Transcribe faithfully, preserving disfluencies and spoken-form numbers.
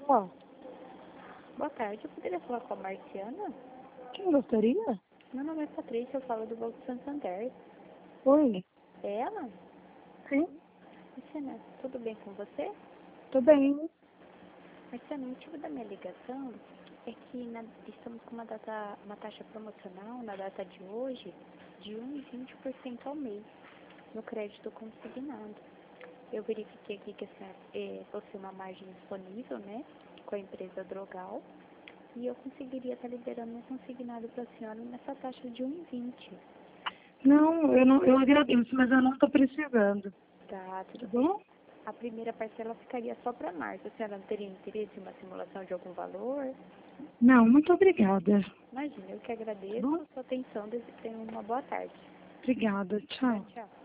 Ó, Boa tarde, eu poderia falar com a Marciana? quem gostaria? Meu nome é Patrícia, eu falo do Banco Santander. Oi. É ela? Sim, Marciana, tudo bem com você? tô bem. Marciana, o motivo da minha ligação é que na- estamos com uma, data, uma taxa promocional na data de hoje de um vírgula vinte por cento ao mês no crédito consignado. Eu verifiquei aqui que a senhora eh, possui uma margem disponível, né, com a empresa Drogal, e eu conseguiria estar liberando um consignado para a senhora nessa taxa de um vírgula vinte. Não, eu não, eu agradeço, mas eu não tô precisando. Tá, tudo Tá bem. bom? A primeira parcela ficaria só para março. A senhora não teria interesse em uma simulação de algum valor? Não, muito obrigada. Imagina, eu que Tá agradeço bom? a sua atenção. Desejo que tenha uma boa tarde. Obrigada. Tchau, Tchau. tchau.